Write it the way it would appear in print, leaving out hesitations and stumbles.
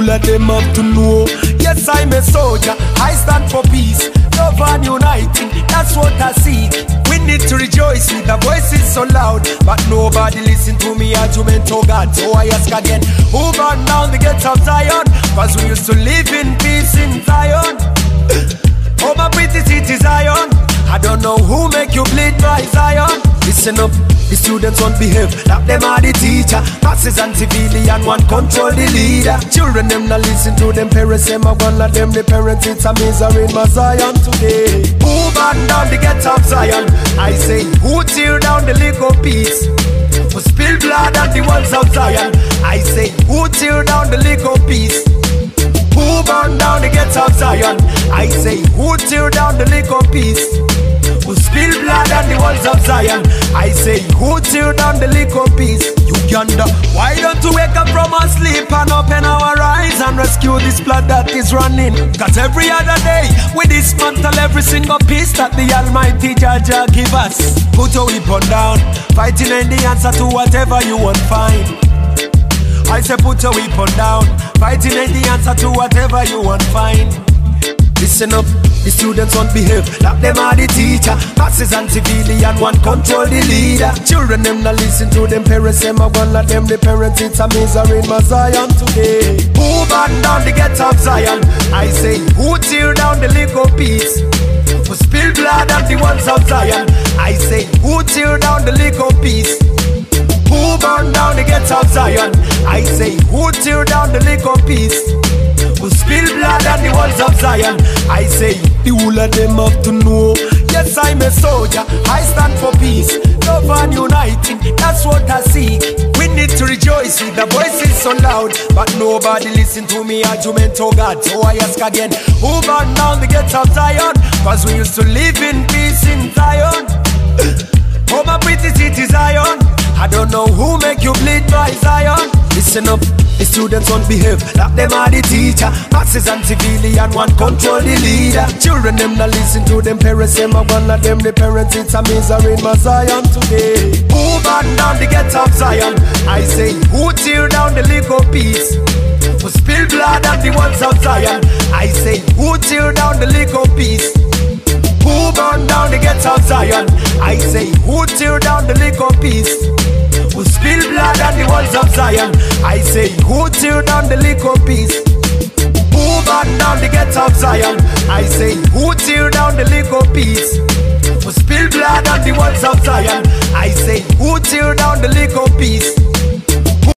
whole of them have to know. Yes, I'm a soldier, I stand for peace, love and uniting, that's what I seek. We need to rejoice with the voices so loud, but nobody listen to me argument, oh God. So I ask again, who burned down the gates of Zion? Cause we used to live in peace in Zion. Oh my pretty city Zion, I don't know who make you bleed by Zion. Listen up, the students won't behave, that them are the teacher. Masses and civilian want control the leader. Children them not listen to them parents, them a one of them the parents. It's a misery in my Zion today. Who burned down the gates of Zion? I say, who tear down the lake of peace? Who spill blood on the walls of Zion? I say, who tear down the lake of peace? Who burned down the gates of Zion? I say, who tear down the lake of peace? Who spill blood on the walls of Zion? I say, who tear down the lake of peace? Uganda, why don't you wake up from our sleep and open our eyes and rescue this blood that is running? Cause every other day we dismantle every single piece that the Almighty Jah give us. Put your weapon down, fighting ain't the answer to whatever you won't find. I say put your weapon down, fighting ain't the answer to whatever you won't find. Listen up, the students won't behave, like them are the teacher. Masses and civilian want control the leader. Children them not listen to them parents, them a one of them the parents. It's a misery in my Zion today. Who burned down the gates of Zion? I say, who tear down the lake of peace? Who spill blood on the walls of Zion? I say, who tear down the lake of peace? Who burned down the gates of Zion? I say, who tear down the lake of peace? Who spill blood on the walls of Zion? I say, the whole of them have to know. Yes, I'm a soldier, I stand for peace, love and uniting, that's what I seek. We need to rejoice with the voices so loud, but nobody listen to me argument, oh God. So I ask again, who burned down the gates of Zion? Cause we used to live in peace in Zion. Oh my pretty city Zion, I don't know who make you bleed by Zion. Listen up, the students won't behave, like them are the teacher. Masses and civilian want control the leader. Children them not listen to them parents, them a one of them the parents. It's a misery in my Zion today. Who burned down the gates of Zion? I say, who tear down the lake of peace? Who spill blood on the walls of Zion? I say, who tear down the lake of peace? Who burned down the gates of Zion? I say, who tear down the lake of peace? Who spill blood on the walls of Zion? I say, who tear down the lake of peace? Who burned down the gates of Zion? I say, who tear down the lake of peace? Who spill blood on the walls of Zion? I say, who tear down the lake of peace?